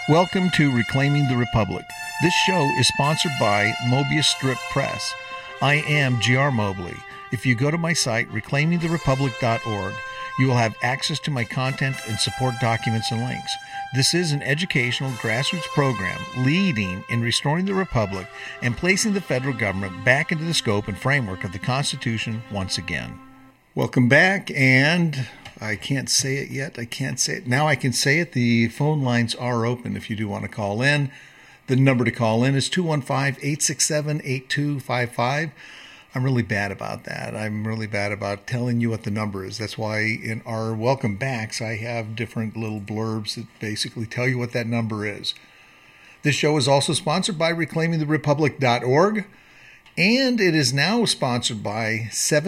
Welcome to Reclaiming the Republic. This show is sponsored by Mobius Strip Press. I am G.R. Mobley. If you go to my site, reclaimingtherepublic.org, you will have access to my content and support documents and links. This is an educational grassroots program leading in restoring the Republic and placing the federal government back into the scope and framework of the Constitution once again. Welcome back, and I can't say it yet. I can't say it. Now I can say it. The phone lines are open if you do want to call in. The number to call in is 215-867-8255. I'm really bad about that. I'm really bad about telling you what the number is. That's why in our welcome backs, I have different little blurbs that basically tell you what that number is. This show is also sponsored by reclaimingtherepublic.org, and it is now sponsored by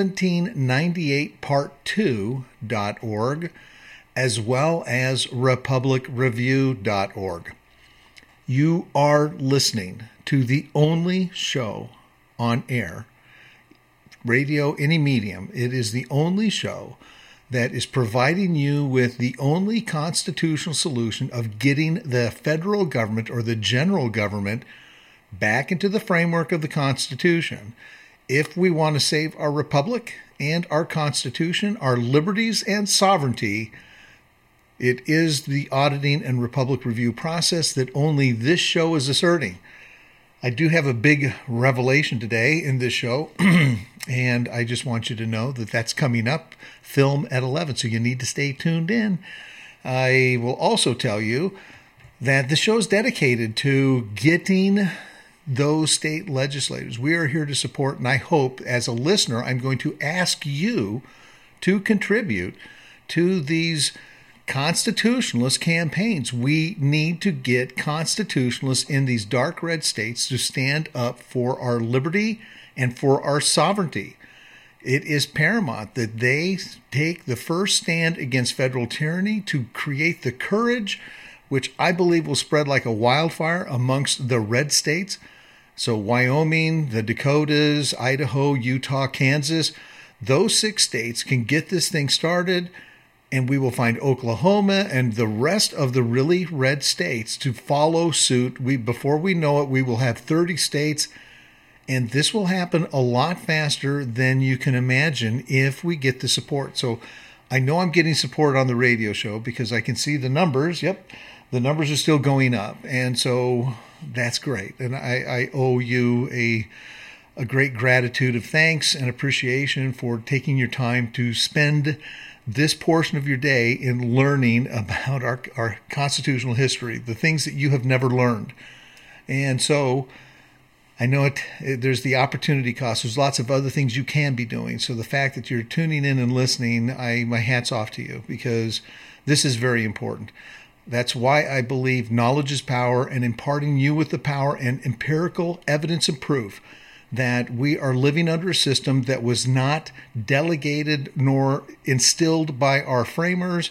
1798part2.org, as well as republicreview.org. You are listening to the only show on air, radio, any medium. It is the only show that is providing you with the only constitutional solution of getting the federal government or the general government back into the framework of the Constitution. If we want to save our republic and our Constitution, our liberties and sovereignty, it is the auditing and Republic review process that only this show is asserting. I do have a big revelation today in this show, and I just want you to know that that's coming up, film at 11, so you need to stay tuned in. I will also tell you that the show is dedicated to getting those state legislators. We are here to support, and I hope, as a listener, I'm going to ask you to contribute to these constitutionalist campaigns. We need to get constitutionalists in these dark red states to stand up for our liberty and for our sovereignty. It is paramount that they take the first stand against federal tyranny to create the courage, which I believe will spread like a wildfire amongst the red states. So Wyoming, the Dakotas, Idaho, Utah, Kansas, those 6 states can get this thing started, and we will find Oklahoma and the rest of the really red states to follow suit. Before we know it, we will have 30 states, and this will happen a lot faster than you can imagine if we get the support. So I know I'm getting support on the radio show because I can see the numbers. Yep, the numbers are still going up, and so that's great. And I owe you a great gratitude of thanks and appreciation for taking your time to spend this portion of your day in learning about our constitutional history, the things that you have never learned. And so I know there's the opportunity cost. There's lots of other things you can be doing. So the fact that you're tuning in and listening, my hat's off to you, because this is very important. That's why I believe knowledge is power, and imparting you with the power and empirical evidence and proof that we are living under a system that was not delegated nor instilled by our framers.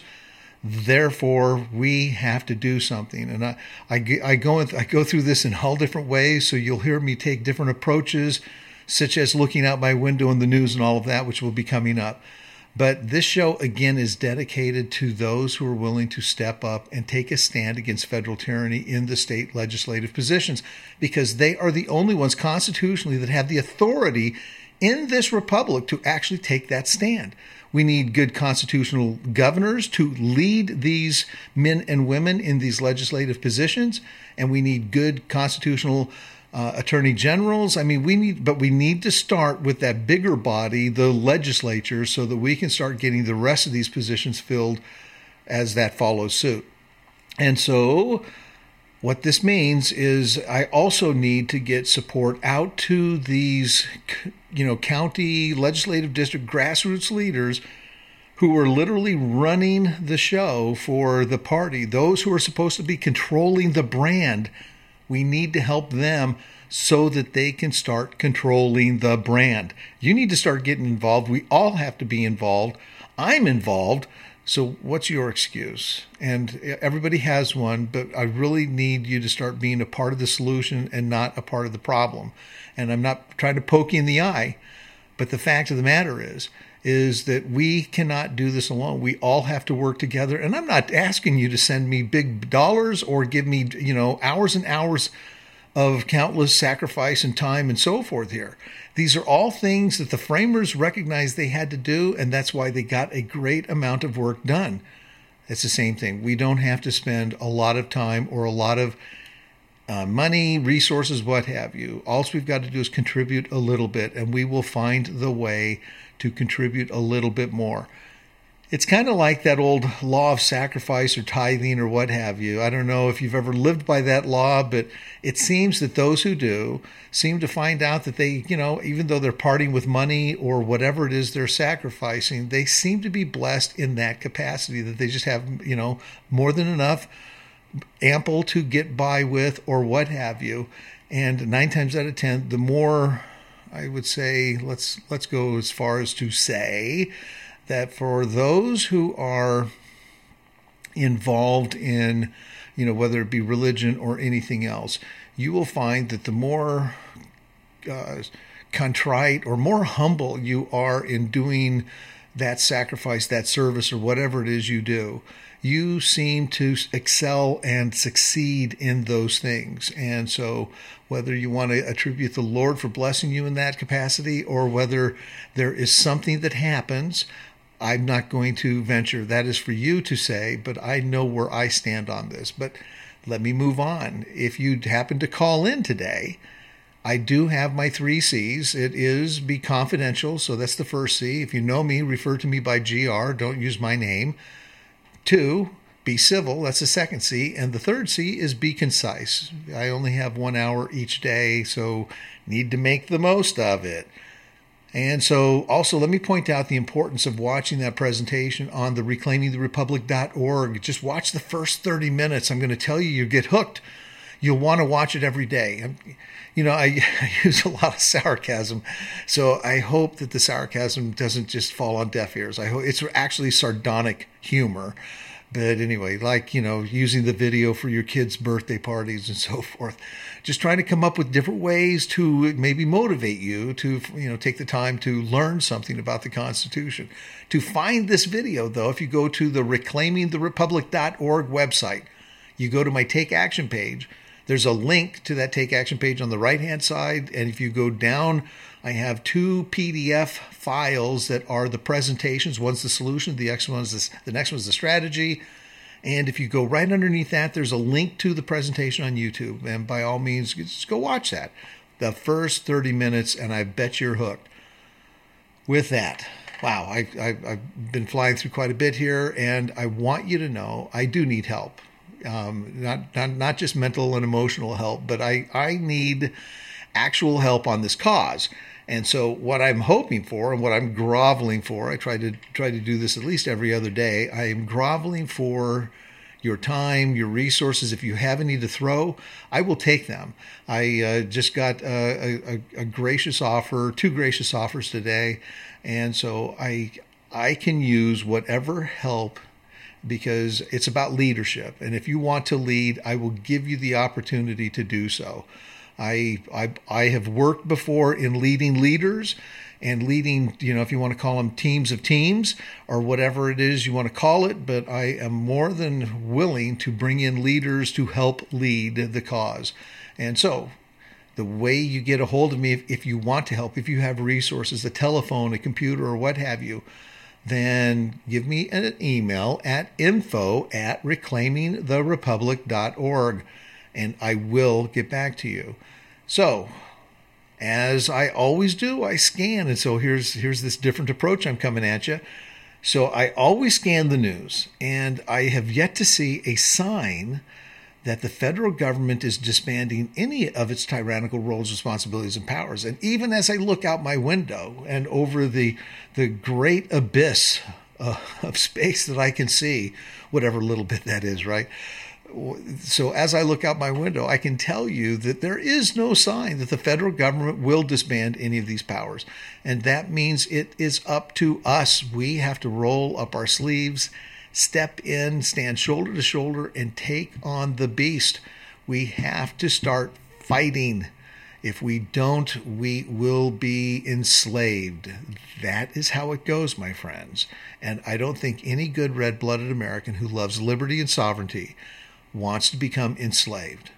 Therefore, we have to do something. And I go through this in all different ways, so you'll hear me take different approaches, such as looking out my window in the news and all of that, which will be coming up. But this show, again, is dedicated to those who are willing to step up and take a stand against federal tyranny in the state legislative positions, because they are the only ones constitutionally that have the authority in this republic to actually take that stand. We need good constitutional governors to lead these men and women in these legislative positions, and we need good constitutional attorney generals. I mean, we need to start with that bigger body, the legislature, so that we can start getting the rest of these positions filled as that follows suit. And so what this means is I also need to get support out to these, county legislative district grassroots leaders who are literally running the show for the party, those who are supposed to be controlling the brand. We need to help them so that they can start controlling the brand. You need to start getting involved. We all have to be involved. I'm involved. So what's your excuse? And everybody has one, but I really need you to start being a part of the solution and not a part of the problem. And I'm not trying to poke you in the eye, but the fact of the matter is is that we cannot do this alone. We all have to work together. And I'm not asking you to send me big dollars or give me, hours and hours of countless sacrifice and time and so forth here. These are all things that the framers recognized they had to do, and that's why they got a great amount of work done. It's the same thing. We don't have to spend a lot of time or a lot of money, resources, what have you. All we've got to do is contribute a little bit, and we will find the way to contribute a little bit more. It's kind of like that old law of sacrifice or tithing or what have you. I don't know if you've ever lived by that law, but it seems that those who do seem to find out that they, even though they're parting with money or whatever it is they're sacrificing, they seem to be blessed in that capacity, that they just have, more than enough, ample to get by with or what have you. And 9 times out of 10, the more, I would say, let's go as far as to say that for those who are involved in, whether it be religion or anything else, you will find that the more contrite or more humble you are in doing that sacrifice, that service, or whatever it is you do, you seem to excel and succeed in those things. And so whether you want to attribute the Lord for blessing you in that capacity or whether there is something that happens, I'm not going to venture. That is for you to say, but I know where I stand on this. But let me move on. If you happen to call in today, I do have my 3 C's. It is be confidential, so that's the first C. If you know me, refer to me by GR. Don't use my name. 2, be civil. That's the second C. And the third C is be concise. I only have 1 hour each day, so need to make the most of it. And so also let me point out the importance of watching that presentation on the reclaimingtherepublic.org. Just watch the first 30 minutes. I'm going to tell you, you get hooked. You'll want to watch it every day. I use a lot of sarcasm, so I hope that the sarcasm doesn't just fall on deaf ears. I hope it's actually sardonic humor. But anyway, using the video for your kids' birthday parties and so forth, just trying to come up with different ways to maybe motivate you to, take the time to learn something about the Constitution. To find this video, though, if you go to the reclaimingtherepublic.org website, you go to my Take Action page. There's a link to that Take Action page on the right-hand side. And if you go down, I have 2 PDF files that are the presentations. One's the solution. The next one's the strategy. And if you go right underneath that, there's a link to the presentation on YouTube. And by all means, just go watch that. The first 30 minutes, and I bet you're hooked. With that, wow, I've been flying through quite a bit here, and I want you to know I do need help. Not just mental and emotional help, but I need actual help on this cause. And so what I'm hoping for and what I'm groveling for, I try to do this at least every other day. I am groveling for your time, your resources. If you have any to throw, I will take them. I just got a gracious offer, 2 gracious offers today. And so I can use whatever help, because it's about leadership. And if you want to lead, I will give you the opportunity to do so. I have worked before in leading leaders and leading, if you want to call them teams of teams or whatever it is you want to call it, but I am more than willing to bring in leaders to help lead the cause. And so the way you get a hold of me, if you want to help, if you have resources, a telephone, a computer, or what have you, then give me an email at info@reclaimingtherepublic.org, and I will get back to you. So, as I always do, I scan, and so here's this different approach I'm coming at you. So I always scan the news, and I have yet to see a sign that the federal government is disbanding any of its tyrannical roles, responsibilities, and powers. And even as I look out my window and over the great abyss of space that I can see, whatever little bit that is, right? So as I look out my window, I can tell you that there is no sign that the federal government will disband any of these powers. And that means it is up to us. We have to roll up our sleeves, step in, stand shoulder to shoulder, and take on the beast. We have to start fighting. If we don't, we will be enslaved. That is how it goes, my friends. And I don't think any good red-blooded American who loves liberty and sovereignty wants to become enslaved.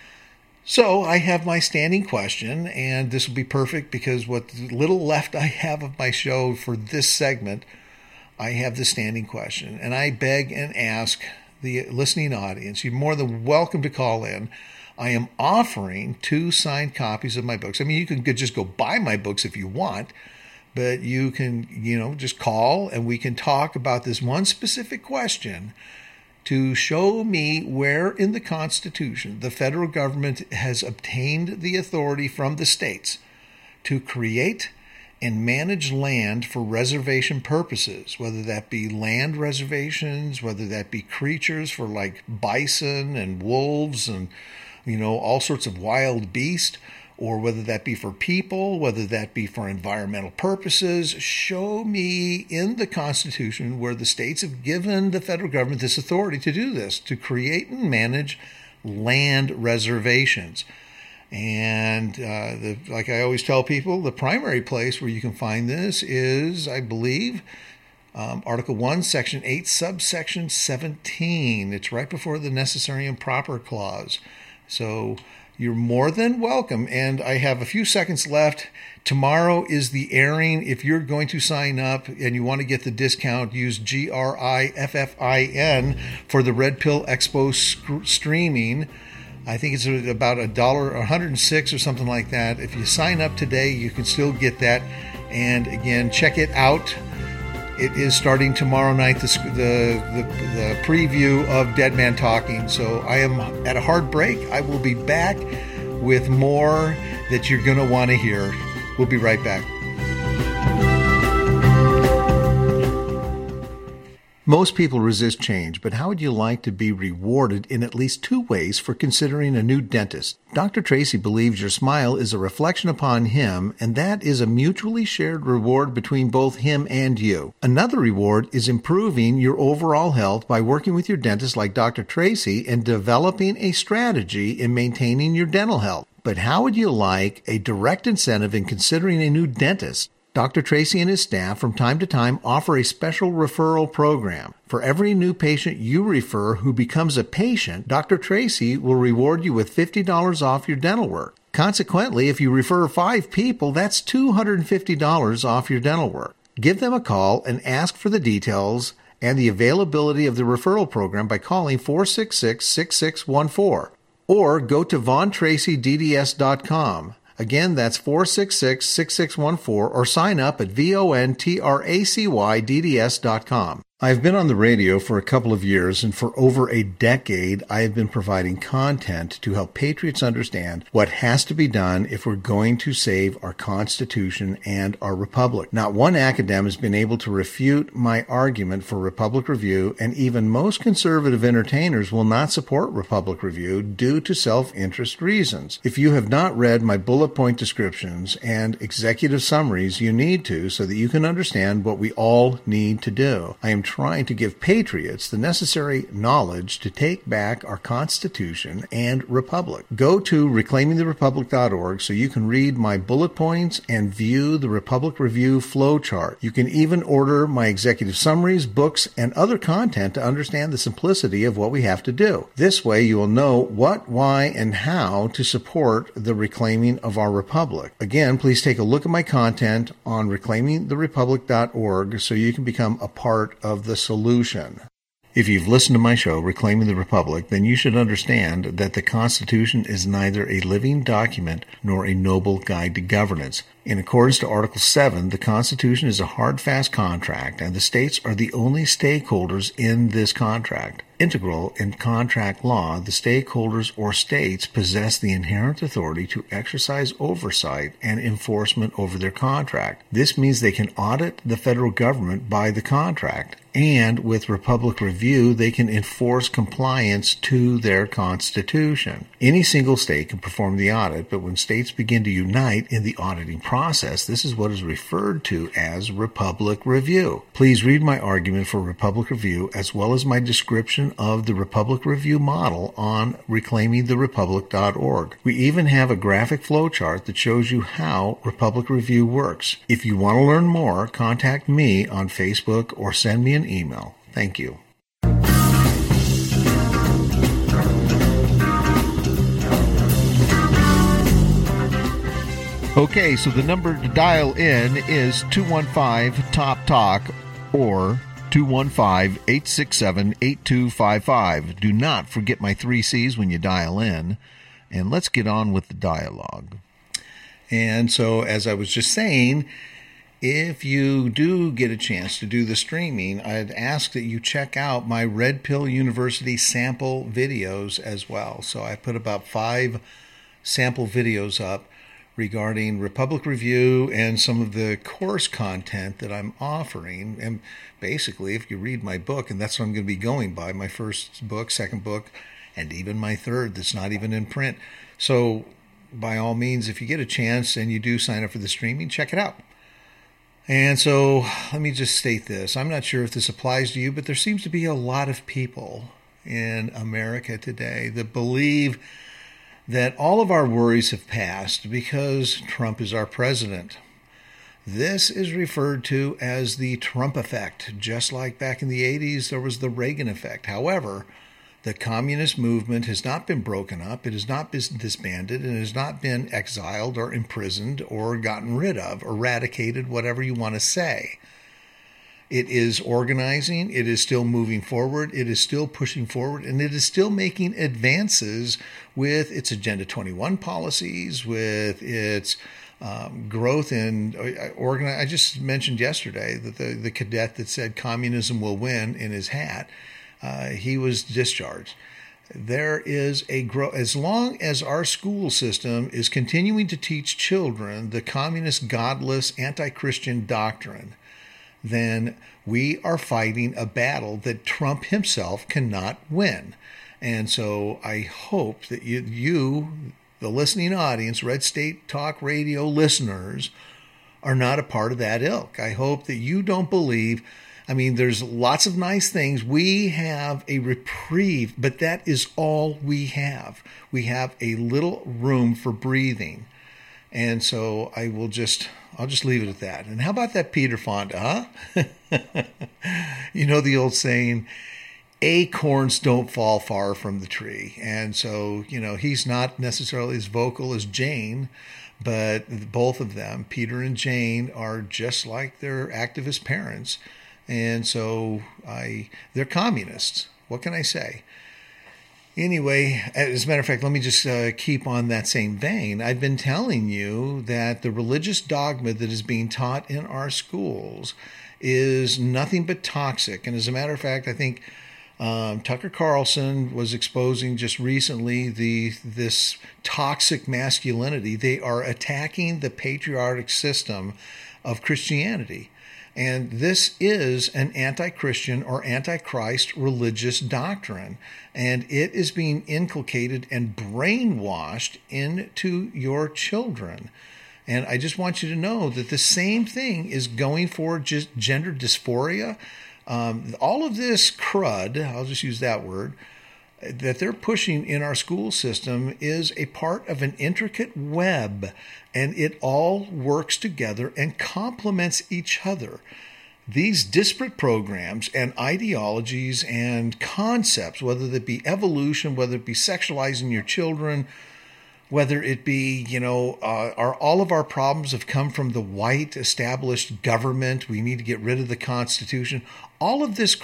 So I have my standing question, and this will be perfect because what little left I have of my show for this segment, I have the standing question. And I beg and ask the listening audience, you're more than welcome to call in. I am offering 2 signed copies of my books. I mean, you can just go buy my books if you want, but you can, just call and we can talk about this one specific question to show me where in the Constitution the federal government has obtained the authority from the states to create and manage land for reservation purposes, whether that be land reservations, whether that be creatures for like bison and wolves and, all sorts of wild beasts, or whether that be for people, whether that be for environmental purposes. Show me in the Constitution where the states have given the federal government this authority to do this, to create and manage land reservations. And like I always tell people, the primary place where you can find this is, I believe, Article 1, Section 8, subsection 17. It's right before the necessary and proper clause. So you're more than welcome. And I have a few seconds left. Tomorrow is the airing. If you're going to sign up and you want to get the discount, use GRIFFIN for the Red Pill Expo streaming. I think it's about $106 or something like that. If you sign up today, you can still get that. And again, check it out. It is starting tomorrow night, the preview of Dead Man Talking. So I am at a hard break. I will be back with more that you're going to want to hear. We'll be right back. Most people resist change, but how would you like to be rewarded in at least 2 ways for considering a new dentist? Dr. Tracy believes your smile is a reflection upon him, and that is a mutually shared reward between both him and you. Another reward is improving your overall health by working with your dentist like Dr. Tracy and developing a strategy in maintaining your dental health. But how would you like a direct incentive in considering a new dentist? Dr. Tracy and his staff from time to time offer a special referral program. For every new patient you refer who becomes a patient, Dr. Tracy will reward you with $50 off your dental work. Consequently, if you refer 5 people, that's $250 off your dental work. Give them a call and ask for the details and the availability of the referral program by calling 466-6614 or go to VonTracyDDS.com. Again, that's 466-6614 or sign up at VonTracyDDS.com. I've been on the radio for a couple of years, and for over a decade, I have been providing content to help patriots understand what has to be done if we're going to save our Constitution and our Republic. Not one academic has been able to refute my argument for Republic Review, and even most conservative entertainers will not support Republic Review due to self-interest reasons. If you have not read my bullet point descriptions and executive summaries, you need to so that you can understand what we all need to do. I am trying to give patriots the necessary knowledge to take back our Constitution and Republic. Go to reclaimingtherepublic.org so you can read my bullet points and view the Republic Review flowchart. You can even order my executive summaries, books, and other content to understand the simplicity of what we have to do. This way you will know what, why, and how to support the reclaiming of our Republic. Again, please take a look at my content on reclaimingtherepublic.org so you can become a part of the solution. If you've listened to my show, Reclaiming the Republic, then you should understand that the Constitution is neither a living document nor a noble guide to governance. In accordance to Article 7, the Constitution is a hard, fast contract, and the states are the only stakeholders in this contract. Integral in contract law, the stakeholders or states possess the inherent authority to exercise oversight and enforcement over their contract. This means they can audit the federal government by the contract, and with Republic Review, they can enforce compliance to their Constitution. Any single state can perform the audit, but when states begin to unite in the auditing process, this is what is referred to as Republic Review. Please read my argument for Republic Review as well as my description of the Republic Review model on reclaimingtherepublic.org. We even have a graphic flowchart that shows you how Republic Review works. If you want to learn more, contact me on Facebook or send me an email. Thank you. Okay, so the number to dial in is 215-TOP-TALK or 215-867-8255. Do not forget my 3 C's when you dial in. And let's get on with the dialogue. And so, as I was just saying, if you do get a chance to do the streaming, I'd ask that you check out my Red Pill University sample videos as well. So I put about 5 sample videos up regarding Republic Review and some of the course content that I'm offering. And basically, if you read my book, and that's what I'm going to be going by, my first book, second book, and even my third that's not even in print. So by all means, if you get a chance and you do sign up for the streaming, check it out. And so let me just state this. I'm not sure if this applies to you, but there seems to be a lot of people in America today that believe that all of our worries have passed because Trump is our president. This is referred to as the Trump effect. Just like back in the 80s, there was the Reagan effect. However, the communist movement has not been broken up. It has not been disbanded. It has not been exiled or imprisoned or gotten rid of, eradicated, whatever you want to say. It is organizing, it is still moving forward, it is still pushing forward, and it is still making advances with its Agenda 21 policies, with its growth in I just mentioned yesterday that the cadet that said communism will win in his hat, he was discharged. There is a growth. As long as our school system is continuing to teach children the communist, godless, anti-Christian doctrine, then we are fighting a battle that Trump himself cannot win. And so I hope that you, the listening audience, Red State Talk Radio listeners, are not a part of that ilk. I hope that you don't believe. I mean, there's lots of nice things. We have a reprieve, but that is all we have. We have a little room for breathing. And so I'll just leave it at that. And how about that Peter Fonda, huh? You know the old saying, acorns don't fall far from the tree. And so, he's not necessarily as vocal as Jane, but both of them, Peter and Jane, are just like their activist parents. And so they're communists. What can I say? Anyway, as a matter of fact, let me just keep on that same vein. I've been telling you that the religious dogma that is being taught in our schools is nothing but toxic. And as a matter of fact, I think Tucker Carlson was exposing just recently this toxic masculinity. They are attacking the patriarchic system of Christianity. And this is an anti-Christian or anti-Christ religious doctrine. And it is being inculcated and brainwashed into your children. And I just want you to know that the same thing is going for just gender dysphoria. All of this crud, I'll just use that word, that they're pushing in our school system is a part of an intricate web, and it all works together and complements each other. These disparate programs and ideologies and concepts, whether it be evolution, whether it be sexualizing your children, whether it be, all of our problems have come from the white established government. We need to get rid of the Constitution. All of this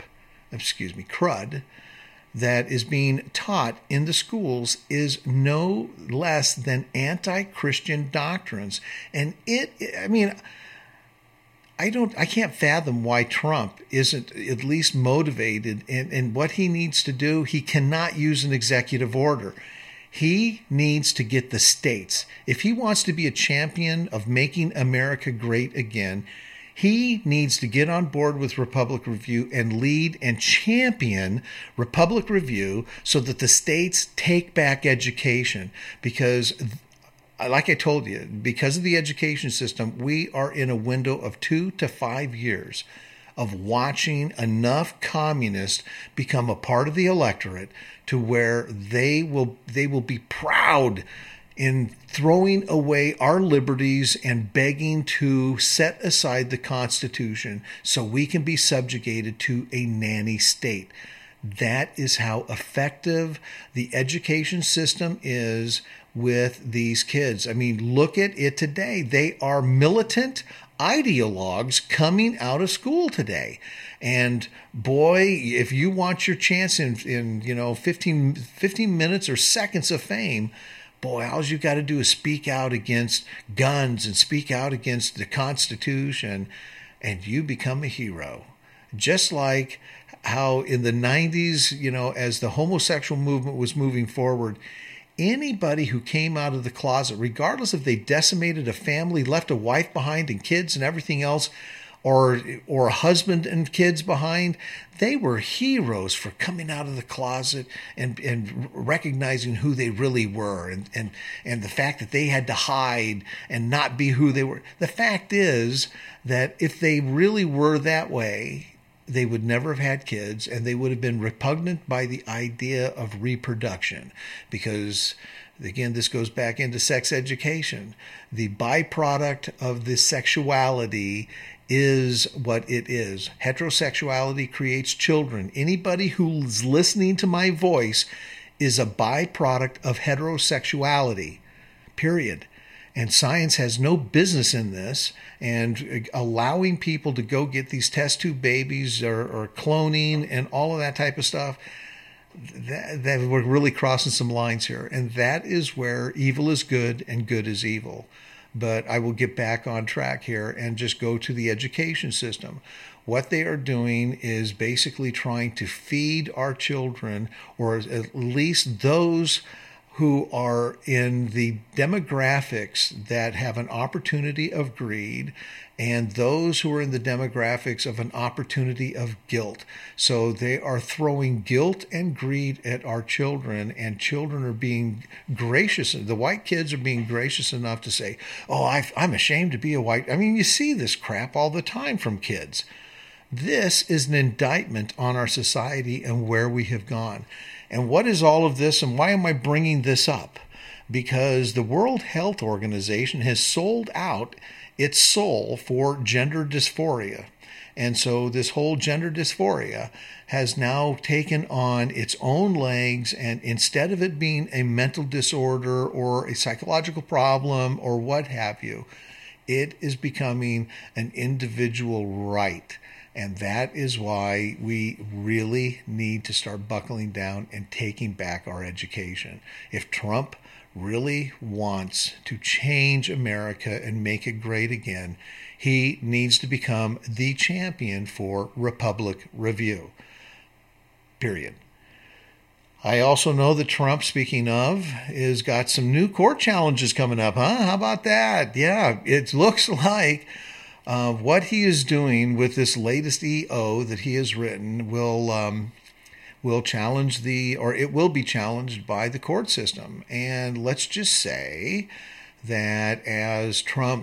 crud, that is being taught in the schools is no less than anti-Christian doctrines. And I can't fathom why Trump isn't at least motivated in what he needs to do. He cannot use an executive order. He needs to get the states. If he wants to be a champion of making America great again, he needs to get on board with Republic Review and lead and champion Republic Review so that the states take back education. Because like I told you, because of the education system, we are in a window of 2 to 5 years of watching enough communists become a part of the electorate to where they will be proud in throwing away our liberties and begging to set aside the Constitution so we can be subjugated to a nanny state. That is how effective the education system is with these kids. I mean, look at it today. They are militant ideologues coming out of school today. And boy, if you want your chance in 15 minutes or seconds of fame, boy, all you got to do is speak out against guns and speak out against the Constitution, and you become a hero. Just like how in the 90s, as the homosexual movement was moving forward, anybody who came out of the closet, regardless if they decimated a family, left a wife behind and kids and everything else, or a husband and kids behind, they were heroes for coming out of the closet and recognizing who they really were, and the fact that they had to hide and not be who they were. The fact is that if they really were that way, they would never have had kids, and they would have been repugnant by the idea of reproduction, because again, this goes back into sex education. The byproduct of this sexuality is what it is. Heterosexuality creates children. Anybody who's listening to my voice is a byproduct of heterosexuality, period. And science has no business in this, and allowing people to go get these test tube babies or cloning and all of that type of stuff, that we're really crossing some lines here. And that is where evil is good and good is evil. But I will get back on track here and just go to the education system. What they are doing is basically trying to feed our children, or at least those who are in the demographics that have an opportunity of greed, and those who are in the demographics of an opportunity of guilt. So they are throwing guilt and greed at our children, and children are being gracious. The white kids are being gracious enough to say, oh, I'm ashamed to be a white. I mean, you see this crap all the time from kids. This is an indictment on our society and where we have gone. And what is all of this, and why am I bringing this up? Because the World Health Organization has sold out its soul for gender dysphoria. And so this whole gender dysphoria has now taken on its own legs, and instead of it being a mental disorder or a psychological problem or what have you, it is becoming an individual right. And that is why we really need to start buckling down and taking back our education. If Trump really wants to change America and make it great again, he needs to become the champion for Republic Review. Period. I also know that Trump, speaking of, has got some new court challenges coming up, huh? How about that? Yeah, it looks like what he is doing with this latest EO that he has written will challenge it will be challenged by the court system. And let's just say that as Trump,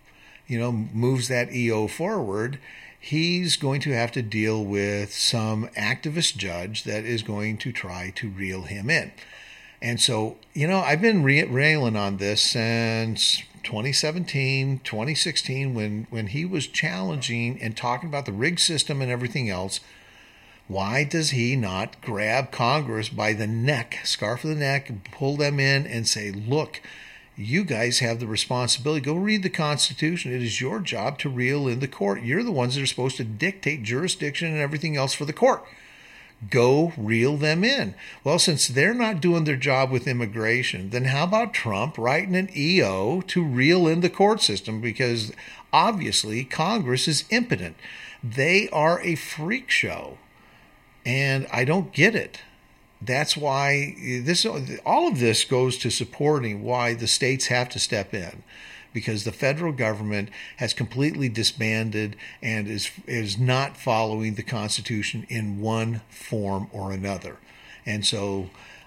moves that EO forward, he's going to have to deal with some activist judge that is going to try to reel him in. And so, I've been railing on this since 2017, 2016, when he was challenging and talking about the rigged system and everything else. Why does he not grab Congress by the neck, scarf of the neck, and pull them in and say, look, you guys have the responsibility. Go read the Constitution. It is your job to reel in the court. You're the ones that are supposed to dictate jurisdiction and everything else for the court. Go reel them in. Well, since they're not doing their job with immigration, then how about Trump writing an EO to reel in the court system? Because obviously Congress is impotent. They are a freak show. And I don't get it. That's why all of this goes to supporting why the states have to step in, because the federal government has completely disbanded and is not following the Constitution in one form or another. And so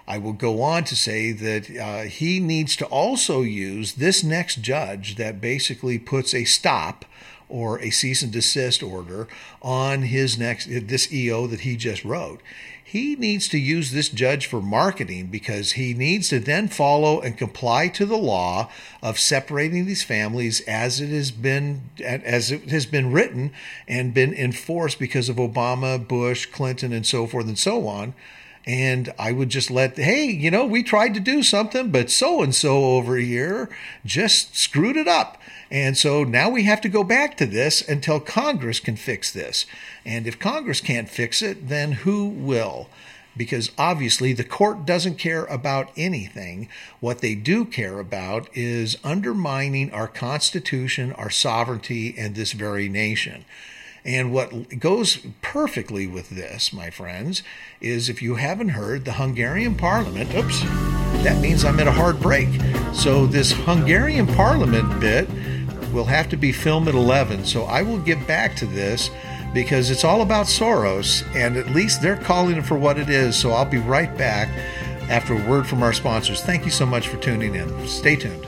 I will go on to say that he needs to also use this next judge that basically puts a stop or a cease and desist order on this EO that he just wrote. He needs to use this judge for marketing, because he needs to then follow and comply to the law of separating these families as it has been written and been enforced because of Obama, Bush, Clinton, and so forth and so on. And I would just we tried to do something, but so-and-so over here just screwed it up. And so now we have to go back to this until Congress can fix this. And if Congress can't fix it, then who will? Because obviously the court doesn't care about anything. What they do care about is undermining our Constitution, our sovereignty, and this very nation. And what goes perfectly with this, my friends, is if you haven't heard, the Hungarian Parliament, that means I'm at a hard break. So this Hungarian Parliament bit will have to be filmed at 11. So I will get back to this because it's all about Soros, and at least they're calling it for what it is. So I'll be right back after a word from our sponsors. Thank you so much for tuning in. Stay tuned.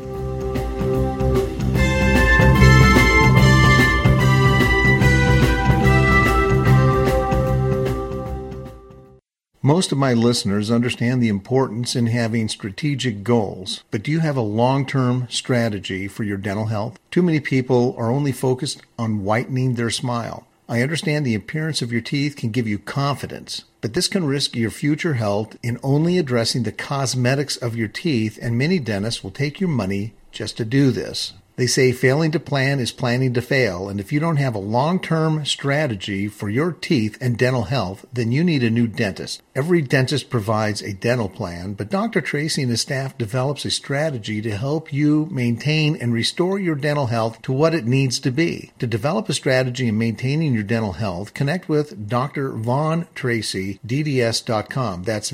Most of my listeners understand the importance in having strategic goals, but do you have a long-term strategy for your dental health? Too many people are only focused on whitening their smile. I understand the appearance of your teeth can give you confidence, but this can risk your future health in only addressing the cosmetics of your teeth, and many dentists will take your money just to do this. They say failing to plan is planning to fail, and if you don't have a long-term strategy for your teeth and dental health, then you need a new dentist. Every dentist provides a dental plan, but Dr. Tracy and his staff develops a strategy to help you maintain and restore your dental health to what it needs to be. To develop a strategy in maintaining your dental health, connect with Dr. Von Tracy, DDS.com. That's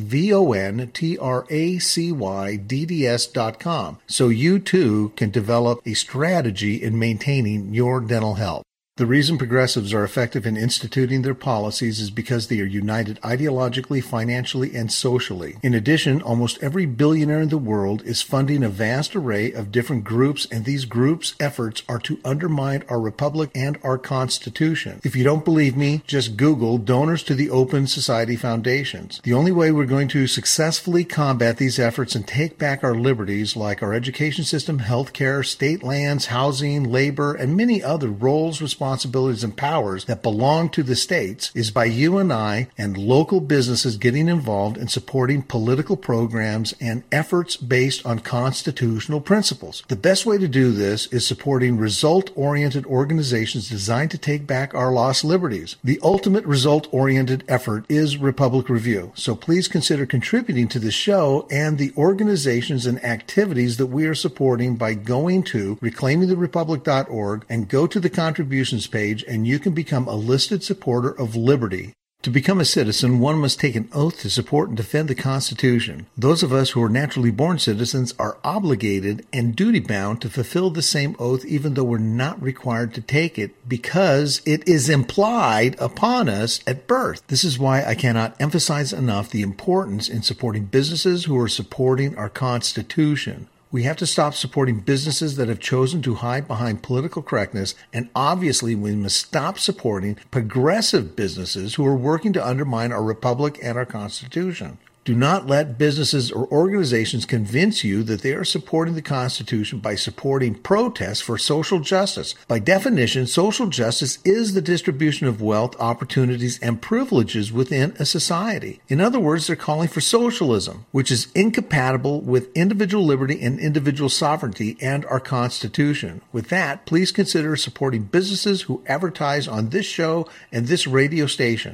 VONTRACY, DDS.com. So you too can develop a strategy in maintaining your dental health. The reason progressives are effective in instituting their policies is because they are united ideologically, financially, and socially. In addition, almost every billionaire in the world is funding a vast array of different groups, and these groups' efforts are to undermine our republic and our Constitution. If you don't believe me, just Google donors to the Open Society Foundations. The only way we're going to successfully combat these efforts and take back our liberties, like our education system, healthcare, state lands, housing, labor, and many other roles, responsibilities, and powers that belong to the states, is by you and I and local businesses getting involved in supporting political programs and efforts based on constitutional principles. The best way to do this is supporting result-oriented organizations designed to take back our lost liberties. The ultimate result-oriented effort is Republic Review, so please consider contributing to the show and the organizations and activities that we are supporting by going to reclaimingtherepublic.org and go to the contributions page, and you can become a listed supporter of liberty. To become a citizen, one must take an oath to support and defend the Constitution. Those of us who are naturally born citizens are obligated and duty-bound to fulfill the same oath, even though we're not required to take it, because it is implied upon us at birth. This is why I cannot emphasize enough the importance in supporting businesses who are supporting our Constitution. We have to stop supporting businesses that have chosen to hide behind political correctness, and obviously we must stop supporting progressive businesses who are working to undermine our republic and our Constitution. Do not let businesses or organizations convince you that they are supporting the Constitution by supporting protests for social justice. By definition, social justice is the distribution of wealth, opportunities, and privileges within a society. In other words, they're calling for socialism, which is incompatible with individual liberty and individual sovereignty and our Constitution. With that, please consider supporting businesses who advertise on this show and this radio station.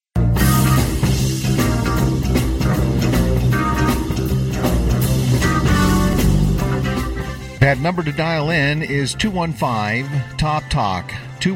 That number to dial in is 215-TOP-TALK,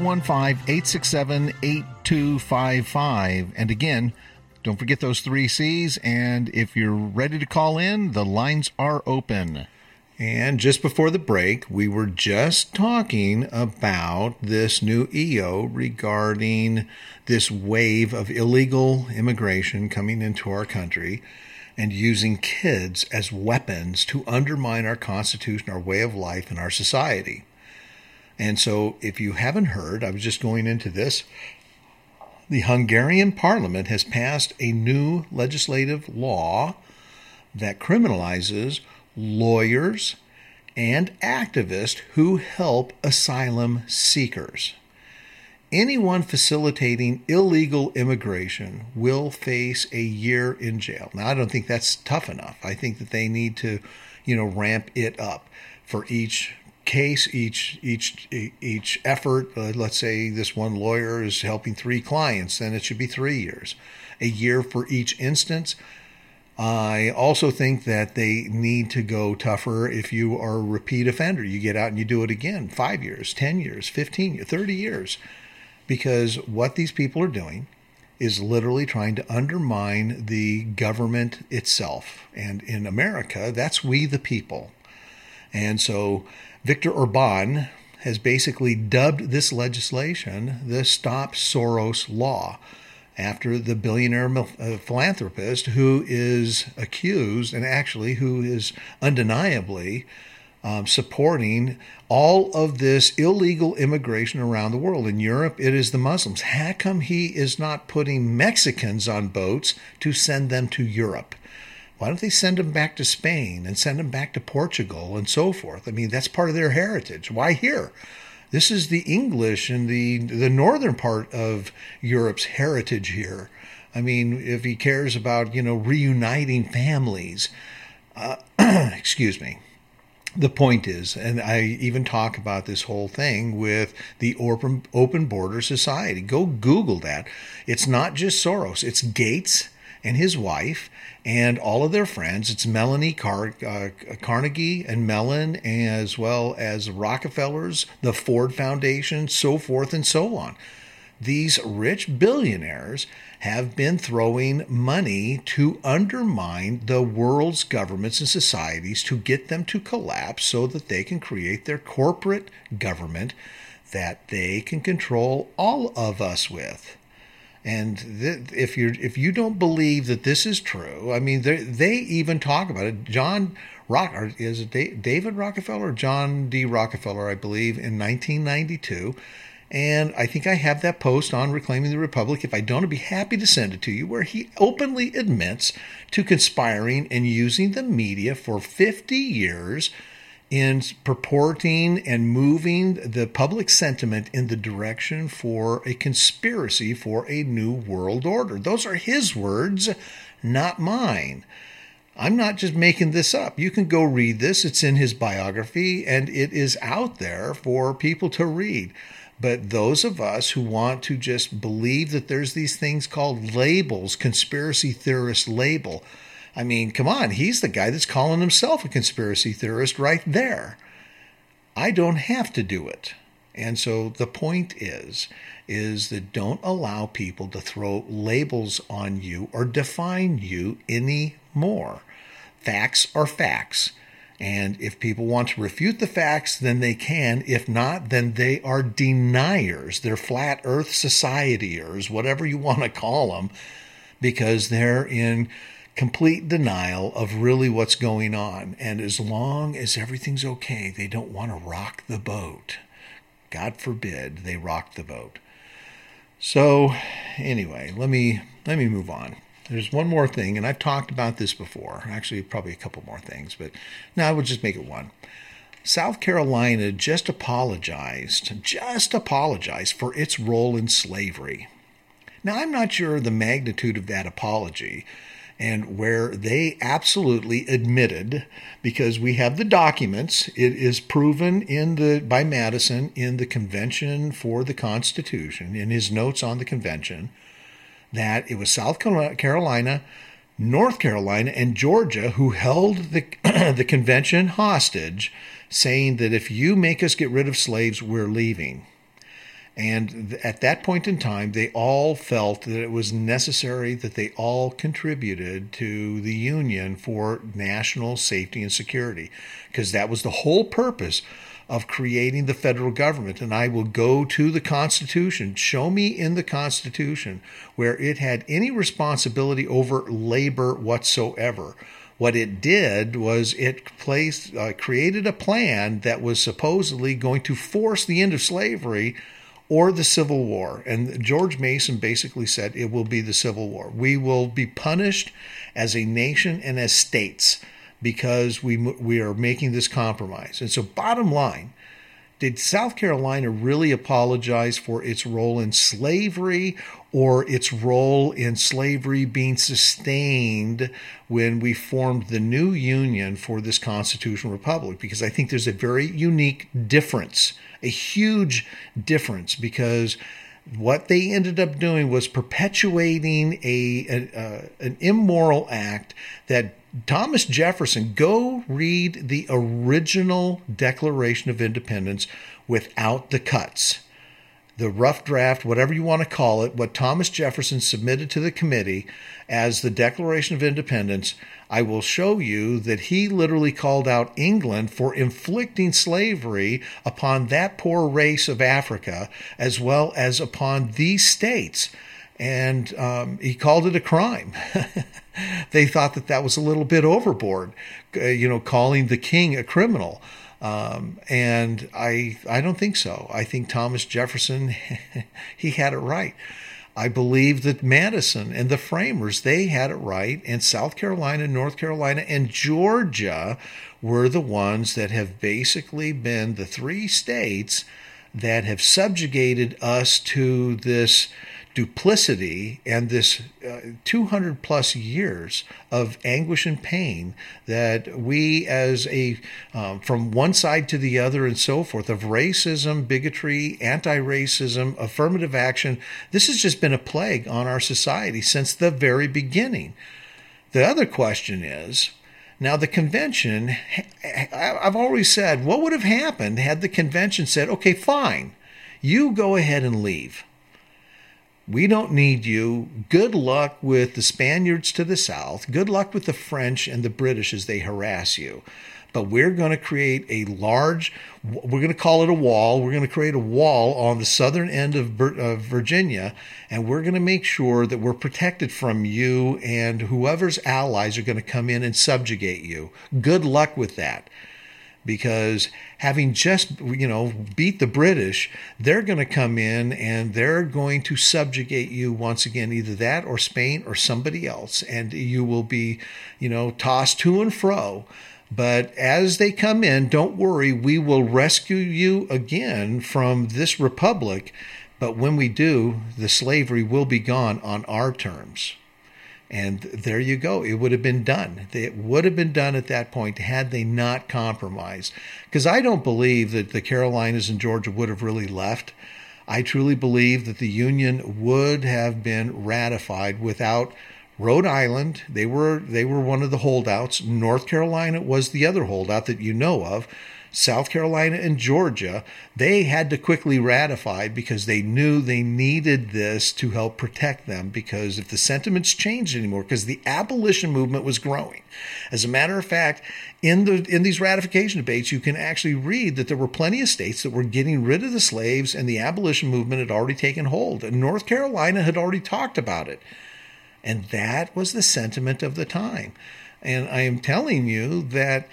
215-867-8255. And again, don't forget those 3 C's, and if you're ready to call in, the lines are open. And just before the break, we were just talking about this new EO regarding this wave of illegal immigration coming into our country. and using kids as weapons to undermine our Constitution, our way of life, and our society. And so, if you haven't heard, I was just going into this. The Hungarian parliament has passed a new legislative law that criminalizes lawyers and activists who help asylum seekers. Anyone facilitating illegal immigration will face a year in jail. Now, I don't think that's tough enough. I think that they need to, ramp it up for each case, each effort. Let's say this one lawyer is helping 3 clients, then it should be 3 years. A year for each instance. I also think that they need to go tougher if you are a repeat offender. You get out and you do it again, 5 years, 10 years, 15 years, 30 years. Because what these people are doing is literally trying to undermine the government itself. And in America, that's we the people. And so Viktor Orban has basically dubbed this legislation the Stop Soros Law, after the billionaire philanthropist who is accused and actually who is undeniably supporting all of this illegal immigration around the world. In Europe, it is the Muslims. How come he is not putting Mexicans on boats to send them to Europe? Why don't they send them back to Spain and send them back to Portugal and so forth? I mean, that's part of their heritage. Why here? This is the English and the northern part of Europe's heritage here. I mean, if he cares about, reuniting families, excuse me. The point is, and I even talk about this whole thing with the Open Border Society. Go Google that. It's not just Soros. It's Gates and his wife and all of their friends. It's Melanie Carnegie and Mellon, as well as Rockefellers, the Ford Foundation, so forth and so on. These rich billionaires have been throwing money to undermine the world's governments and societies to get them to collapse so that they can create their corporate government that they can control all of us with. And if you don't believe that this is true, I mean, they even talk about it. Is it David Rockefeller or John D. Rockefeller, I believe, in 1992. And I think I have that post on Reclaiming the Republic. If I don't, I'd be happy to send it to you, where he openly admits to conspiring and using the media for 50 years in purporting and moving the public sentiment in the direction for a conspiracy for a new world order. Those are his words, not mine. I'm not just making this up. You can go read this. It's in his biography, and it is out there for people to read. But those of us who want to just believe that there's these things called labels, conspiracy theorist label, I mean, come on, he's the guy that's calling himself a conspiracy theorist right there. I don't have to do it. And so the point is that don't allow people to throw labels on you or define you anymore. Facts are facts. And if people want to refute the facts, then they can. If not, then they are deniers. They're flat earth societyers, whatever you want to call them, because they're in complete denial of really what's going on. And as long as everything's okay, they don't want to rock the boat. God forbid they rock the boat. So anyway, let me move on. There's one more thing, and I've talked about this before. Actually, probably a couple more things, but now I would just make it one. South Carolina just apologized for its role in slavery. Now, I'm not sure the magnitude of that apology, and where they absolutely admitted, because we have the documents, it is proven by Madison in the Convention for the Constitution, in his notes on the convention, that it was South Carolina, North Carolina, and Georgia who held the convention hostage, saying that if you make us get rid of slaves, we're leaving. And at that point in time, they all felt that it was necessary that they all contributed to the Union for national safety and security, because that was the whole purpose of creating the federal government. And I will go to the Constitution. Show me in the Constitution where it had any responsibility over labor whatsoever. What it did was it created a plan that was supposedly going to force the end of slavery or the Civil War. And George Mason basically said it will be the Civil War. We will be punished as a nation and as states because we are making this compromise. And so bottom line, did South Carolina really apologize for its role in slavery or its role in slavery being sustained when we formed the new union for this constitutional republic? Because I think there's a very unique difference, a huge difference, because what they ended up doing was perpetuating an immoral act that Thomas Jefferson, go read the original Declaration of Independence without the cuts. The rough draft, whatever you want to call it, what Thomas Jefferson submitted to the committee as the Declaration of Independence, I will show you that he literally called out England for inflicting slavery upon that poor race of Africa, as well as upon these states. And he called it a crime. They thought that was a little bit overboard, calling the king a criminal. And I don't think so. I think Thomas Jefferson, he had it right. I believe that Madison and the framers, they had it right. And South Carolina, North Carolina, and Georgia were the ones that have basically been the three states that have subjugated us to this duplicity and this 200 plus years of anguish and pain that we as from one side to the other and so forth, of racism, bigotry, anti-racism, affirmative action, this has just been a plague on our society since the very beginning. The other question is, now the convention, I've always said, what would have happened had the convention said, okay, fine, you go ahead and leave. We don't need you. Good luck with the Spaniards to the south. Good luck with the French and the British as they harass you. But we're going to create we're going to call it a wall. We're going to create a wall on the southern end of Virginia, and we're going to make sure that we're protected from you and whoever's allies are going to come in and subjugate you. Good luck with that. Because having just, beat the British, they're going to come in and they're going to subjugate you once again, either that or Spain or somebody else. And you will be, tossed to and fro. But as they come in, don't worry, we will rescue you again from this republic. But when we do, the slavery will be gone on our terms. And there you go. It would have been done. It would have been done at that point had they not compromised. Because I don't believe that the Carolinas and Georgia would have really left. I truly believe that the Union would have been ratified without Rhode Island. They were one of the holdouts. North Carolina was the other holdout that you know of. South Carolina and Georgia, they had to quickly ratify because they knew they needed this to help protect them, because if the sentiments changed anymore, because the abolition movement was growing. As a matter of fact, in these ratification debates, you can actually read that there were plenty of states that were getting rid of the slaves and the abolition movement had already taken hold. And North Carolina had already talked about it. And that was the sentiment of the time. And I am telling you that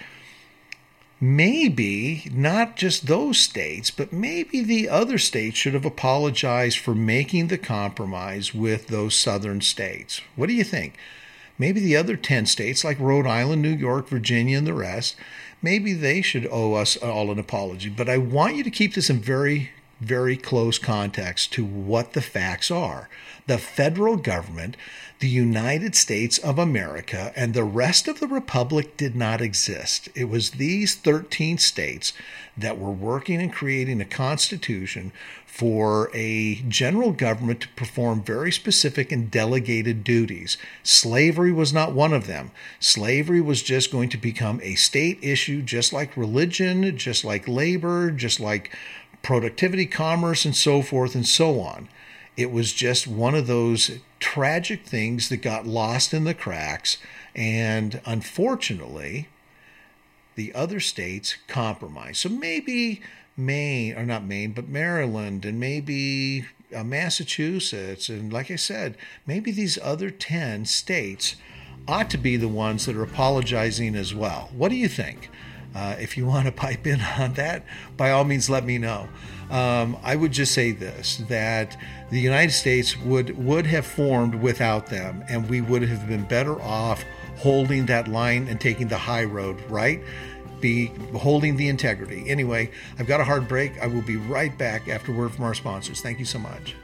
maybe not just those states, but maybe the other states should have apologized for making the compromise with those southern states. What do you think? Maybe the other 10 states like Rhode Island, New York, Virginia, and the rest, maybe they should owe us all an apology. But I want you to keep this in very, very close context to what the facts are. The federal government, the United States of America, and the rest of the republic did not exist. It was these 13 states that were working and creating a constitution for a general government to perform very specific and delegated duties. Slavery was not one of them. Slavery was just going to become a state issue, just like religion, just like labor, just like productivity, commerce, and so forth and so on. It was just one of those tragic things that got lost in the cracks. And unfortunately, the other states compromise. So maybe Maine, or not Maine, but Maryland, and maybe Massachusetts, and like I said, maybe these other 10 states ought to be the ones that are apologizing as well. What do you think? If you want to pipe in on that, by all means, let me know. I would just say this, that the United States would have formed without them, and we would have been better off holding that line and taking the high road, right? Be holding the integrity. Anyway, I've got a hard break. I will be right back after word from our sponsors. Thank you so much.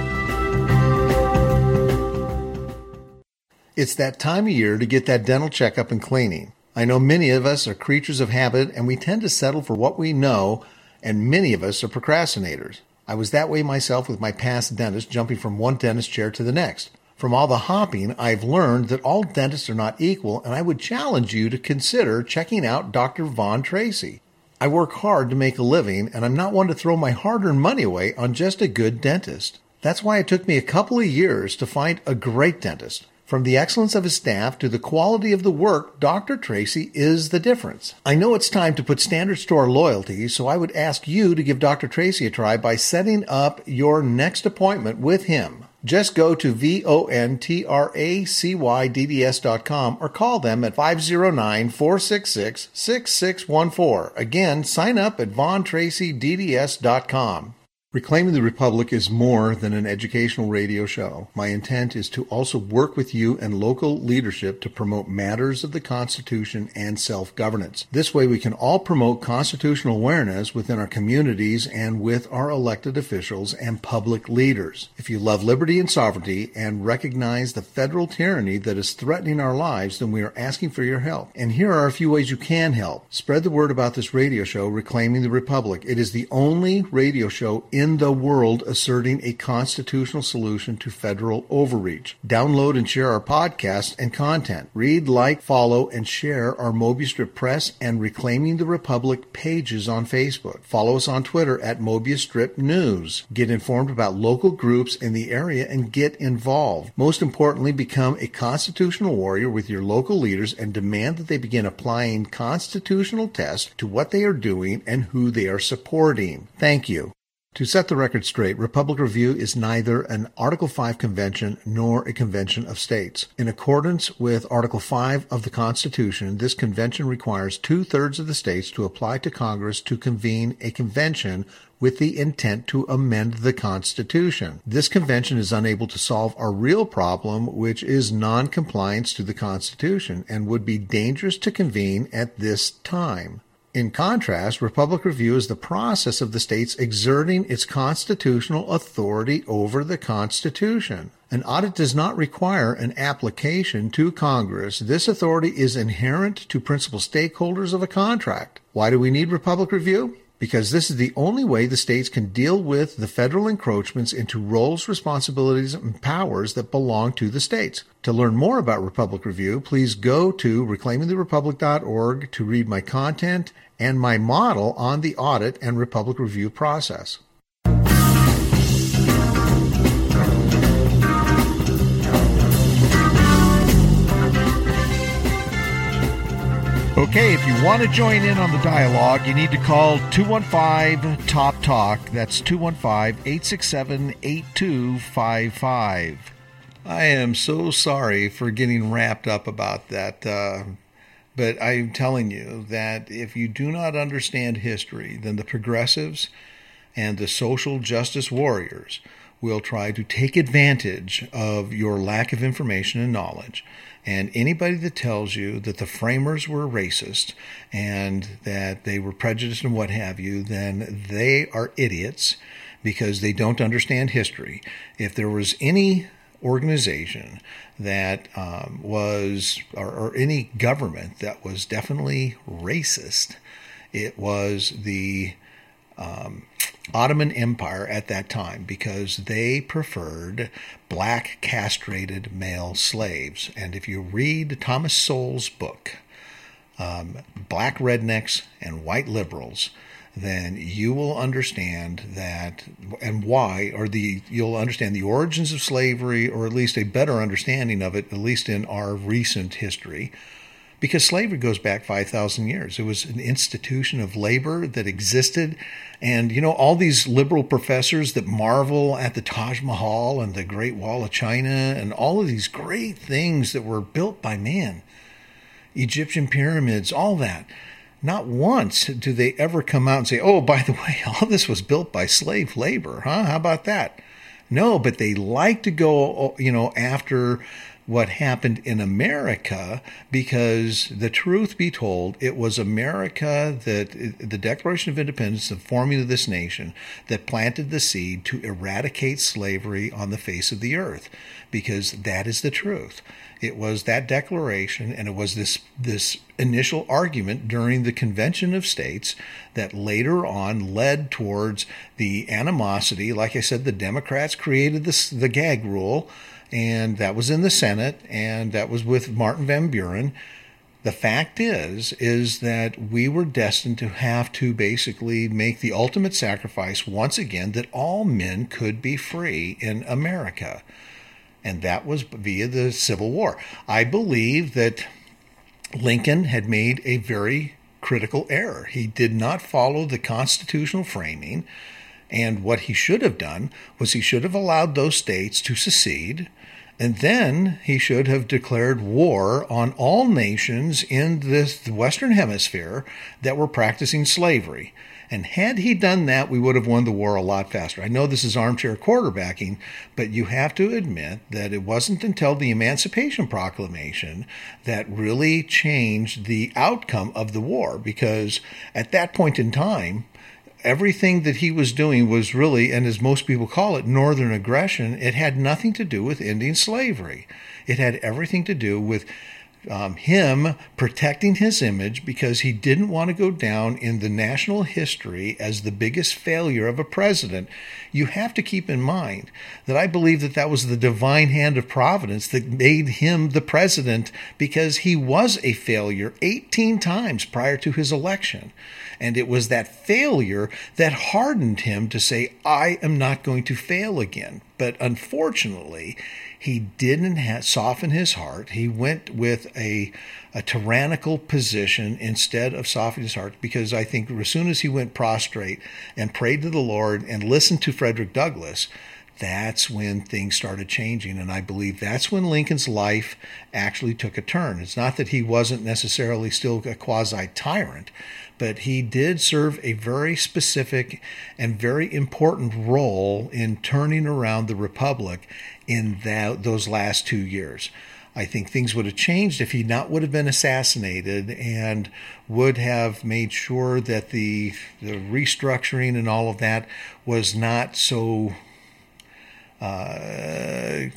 It's that time of year to get that dental checkup and cleaning. I know many of us are creatures of habit, and we tend to settle for what we know, and many of us are procrastinators. I was that way myself with my past dentist, jumping from one dentist chair to the next. From all the hopping, I've learned that all dentists are not equal, and I would challenge you to consider checking out Dr. Vaughn Tracy. I work hard to make a living, and I'm not one to throw my hard-earned money away on just a good dentist. That's why it took me a couple of years to find a great dentist. From the excellence of his staff to the quality of the work, Dr. Tracy is the difference. I know it's time to put standards to our loyalty, so I would ask you to give Dr. Tracy a try by setting up your next appointment with him. Just go to VONTRACYDDS.com or call them at 509-466-6614. Again, sign up at VonTracyDDS.com. Reclaiming the Republic is more than an educational radio show. My intent is to also work with you and local leadership to promote matters of the Constitution and self-governance. This way we can all promote constitutional awareness within our communities and with our elected officials and public leaders. If you love liberty and sovereignty and recognize the federal tyranny that is threatening our lives, then we are asking for your help. And here are a few ways you can help. Spread the word about this radio show, Reclaiming the Republic. It is the only radio show in the world asserting a constitutional solution to federal overreach. Download and share our podcast and content. Read, like, follow, and share our Mobius Strip Press and Reclaiming the Republic pages on Facebook. Follow us on Twitter at Mobius Strip News. Get informed about local groups in the area and get involved. Most importantly, become a constitutional warrior with your local leaders and demand that they begin applying constitutional tests to what they are doing and who they are supporting. Thank you. To set the record straight, Republic Review is neither an Article 5 convention nor a convention of states. In accordance with Article 5 of the Constitution, this convention requires 2/3 of the states to apply to Congress to convene a convention with the intent to amend the Constitution. This convention is unable to solve our real problem, which is non-compliance to the Constitution, and would be dangerous to convene at this time. In contrast, Republic Review is the process of the states exerting its constitutional authority over the Constitution. An audit does not require an application to Congress. This authority is inherent to principal stakeholders of a contract. Why do we need Republic Review? Because this is the only way the states can deal with the federal encroachments into roles, responsibilities, and powers that belong to the states. To learn more about Republic Review, please go to reclaimingtherepublic.org to read my content and my model on the audit and Republic Review process. Okay, if you want to join in on the dialogue, you need to call 215-TOP-TALK. That's 215-867-8255. I am so sorry for getting wrapped up about that, but I'm telling you that if you do not understand history, then the progressives and the social justice warriors will try to take advantage of your lack of information and knowledge. And anybody that tells you that the framers were racist and that they were prejudiced and what have you, then they are idiots because they don't understand history. If there was any organization that or any government that was definitely racist, it was the Ottoman Empire at that time, because they preferred black castrated male slaves. And if you read Thomas Sowell's book, Black Rednecks and White Liberals, then you will understand that and why, or you'll understand the origins of slavery, or at least a better understanding of it, at least in our recent history. because slavery goes back 5,000 years. It was an institution of labor that existed. And, all these liberal professors that marvel at the Taj Mahal and the Great Wall of China and all of these great things that were built by man, Egyptian pyramids, all that. Not once do they ever come out and say, oh, by the way, all this was built by slave labor, huh? How about that? No, but they like to go, after what happened in America, because the truth be told, it was America that the Declaration of Independence, the forming of this nation, that planted the seed to eradicate slavery on the face of the earth, because that is the truth. It was that declaration, and it was this initial argument during the Convention of States that later on led towards the animosity. Like I said, the Democrats created the gag rule, and that was in the Senate, and that was with Martin Van Buren. The fact is that we were destined to have to basically make the ultimate sacrifice once again, that all men could be free in America. And that was via the Civil War. I believe that Lincoln had made a very critical error. He did not follow the constitutional framing. And what he should have done was he should have allowed those states to secede. And then he should have declared war on all nations in the Western Hemisphere that were practicing slavery. And had he done that, we would have won the war a lot faster. I know this is armchair quarterbacking, but you have to admit that it wasn't until the Emancipation Proclamation that really changed the outcome of the war, because at that point in time, everything that he was doing was really, and as most people call it, northern aggression. It had nothing to do with ending slavery. It had everything to do with him protecting his image, because he didn't want to go down in the national history as the biggest failure of a president. You have to keep in mind that I believe that was the divine hand of providence that made him the president, because he was a failure 18 times prior to his election. And it was that failure that hardened him to say, I am not going to fail again. But unfortunately, he didn't soften his heart. He went with a tyrannical position instead of softening his heart, because I think as soon as he went prostrate and prayed to the Lord and listened to Frederick Douglass, that's when things started changing. And I believe that's when Lincoln's life actually took a turn. It's not that he wasn't necessarily still a quasi-tyrant, but he did serve a very specific and very important role in turning around the Republic in those last 2 years. I think things would have changed if he would have been assassinated, and would have made sure that the restructuring and all of that was not so I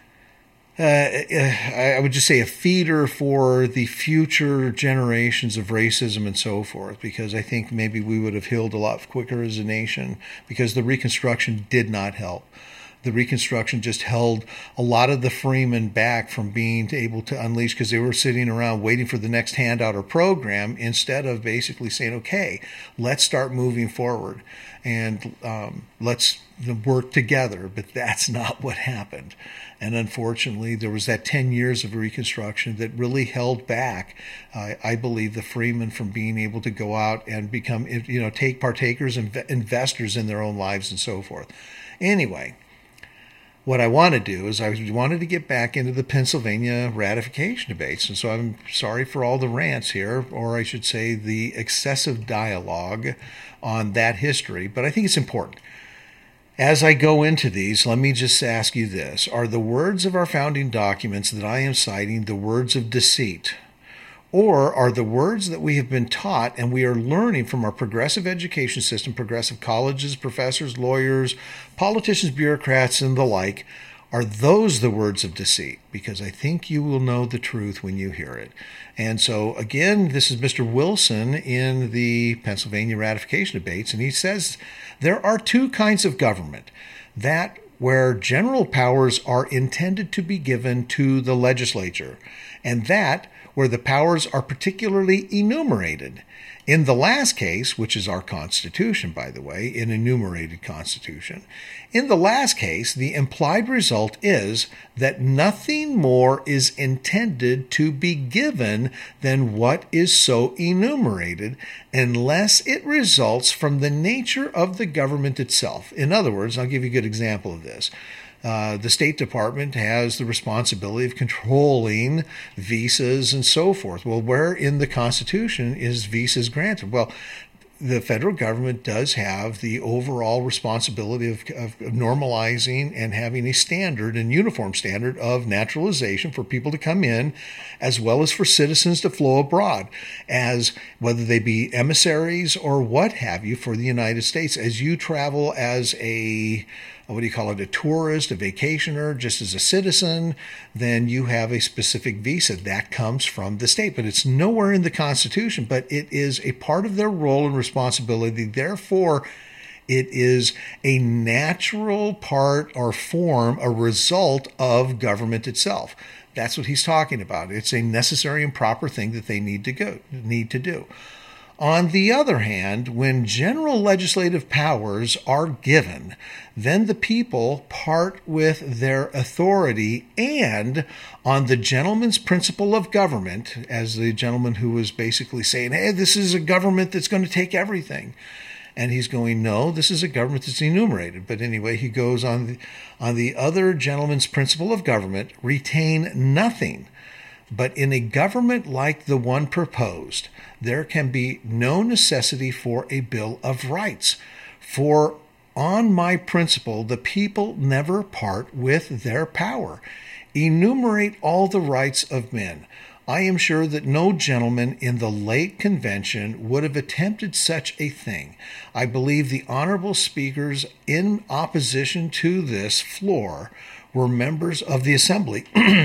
would just say a feeder for the future generations of racism and so forth, because I think maybe we would have healed a lot quicker as a nation, because the Reconstruction did not help. The Reconstruction just held a lot of the freemen back from being able to unleash, because they were sitting around waiting for the next handout or program, instead of basically saying, okay, let's start moving forward and let's work together. But that's not what happened. And unfortunately, there was that 10 years of Reconstruction that really held back, I believe, the freemen from being able to go out and become, take partakers and investors in their own lives and so forth. Anyway, what I want to do is I wanted to get back into the Pennsylvania ratification debates. And so I'm sorry for all the rants here, or I should say the excessive dialogue on that history, but I think it's important. As I go into these, let me just ask you this. Are the words of our founding documents that I am citing the words of deceit? Or are the words that we have been taught and we are learning from our progressive education system, progressive colleges, professors, lawyers, politicians, bureaucrats, and the like, are those the words of deceit? Because I think you will know the truth when you hear it. And so, again, this is Mr. Wilson in the Pennsylvania ratification debates, and he says there are two kinds of government. That where general powers are intended to be given to the legislature, and that where the powers are particularly enumerated. In the last case, which is our Constitution, by the way, an enumerated Constitution, in the last case, the implied result is that nothing more is intended to be given than what is so enumerated, unless it results from the nature of the government itself. In other words, I'll give you a good example of this. The State Department has the responsibility of controlling visas and so forth. Well, where in the Constitution is visas granted? Well, the federal government does have the overall responsibility of normalizing and having a standard and uniform standard of naturalization for people to come in, as well as for citizens to flow abroad, as whether they be emissaries or what have you for the United States. As you travel as a tourist, a vacationer, just as a citizen, then you have a specific visa that comes from the state. But it's nowhere in the Constitution, but it is a part of their role and responsibility. Therefore, it is a natural part or form, a result of government itself. That's what he's talking about. It's a necessary and proper thing that they need to do. On the other hand, when general legislative powers are given, then the people part with their authority, and on the gentleman's principle of government, as the gentleman who was basically saying, hey, this is a government that's going to take everything. And he's going, no, this is a government that's enumerated. But anyway, he goes on the other gentleman's principle of government, retain nothing. But in a government like the one proposed, there can be no necessity for a Bill of Rights. For on my principle, the people never part with their power. Enumerate all the rights of men. I am sure that no gentleman in the late convention would have attempted such a thing. I believe the honorable speakers in opposition to this floor were members of the assembly,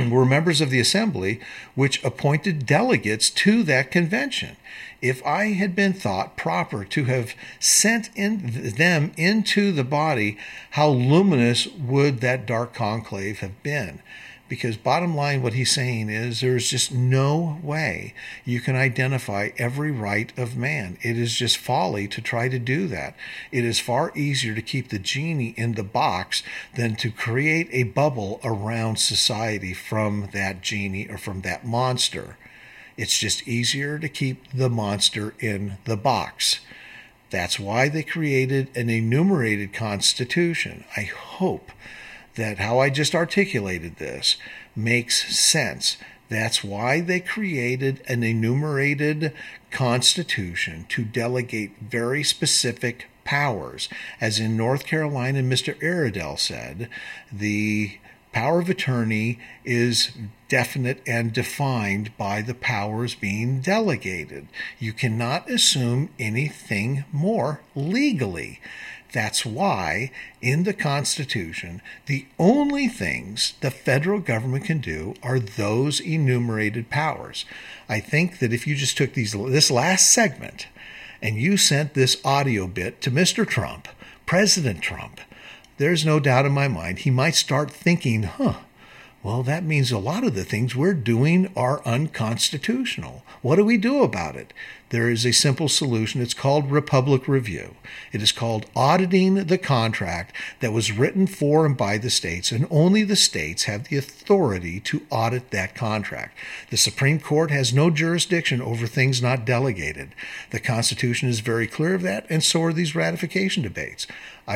which appointed delegates to that convention. If I had been thought proper to have sent them into the body, how luminous would that dark conclave have been? Because bottom line, what he's saying is there's just no way you can identify every right of man. It is just folly to try to do that. It is far easier to keep the genie in the box than to create a bubble around society from that genie or from that monster. It's just easier to keep the monster in the box. That's why they created an enumerated constitution. I hope that how I just articulated this makes sense. That's why they created an enumerated constitution to delegate very specific powers. As in North Carolina, Mr. Iredell said, the power of attorney is definite and defined by the powers being delegated. You cannot assume anything more legally. That's why, in the Constitution, the only things the federal government can do are those enumerated powers. I think that if you just took this last segment and you sent this audio bit to Mr. Trump, President Trump, there's no doubt in my mind he might start thinking, well, that means a lot of the things we're doing are unconstitutional. What do we do about it? There is a simple solution. It's called Republic Review. It is called auditing the contract that was written for and by the states, and only the states have the authority to audit that contract. The Supreme Court has no jurisdiction over things not delegated. The Constitution is very clear of that, and so are these ratification debates.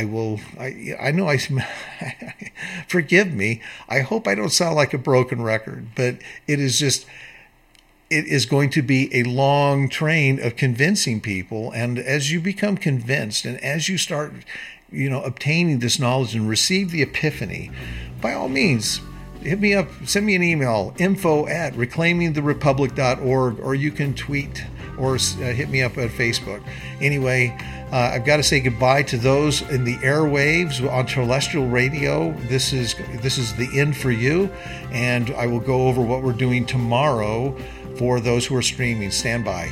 Forgive me. I hope I don't sound like a broken record, but it is going to be a long train of convincing people. And as you become convinced and as you start, obtaining this knowledge and receive the epiphany, by all means, hit me up, send me an email, info@reclaimingtherepublic.org, or you can tweet or hit me up at Facebook. Anyway, I've got to say goodbye to those in the airwaves on terrestrial radio. This is the end for you, and I will go over what we're doing tomorrow for those who are streaming. Stand by.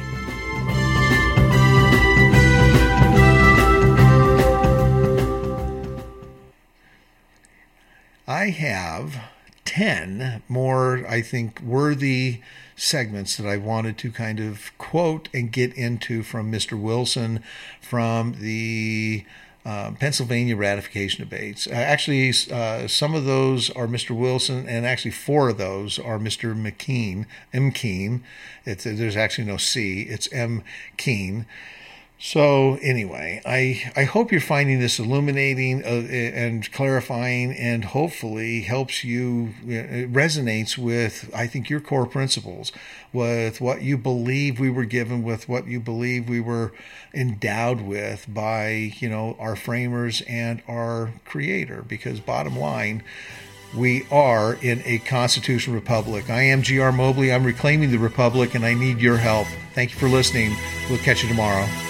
I have 10 more, I think, worthy segments that I wanted to kind of quote and get into from Mr. Wilson from the Pennsylvania ratification debates. Actually, some of those are Mr. Wilson, and actually 4 of those are Mr. McKean, M. Keene. There's actually no C, it's M. Keene. So anyway, I hope you're finding this illuminating and clarifying, and hopefully helps you, it resonates with, I think, your core principles, with what you believe we were given, with what you believe we were endowed with by, our framers and our creator. Because bottom line, we are in a constitutional republic. I am G.R. Mobley. I'm reclaiming the republic, and I need your help. Thank you for listening. We'll catch you tomorrow.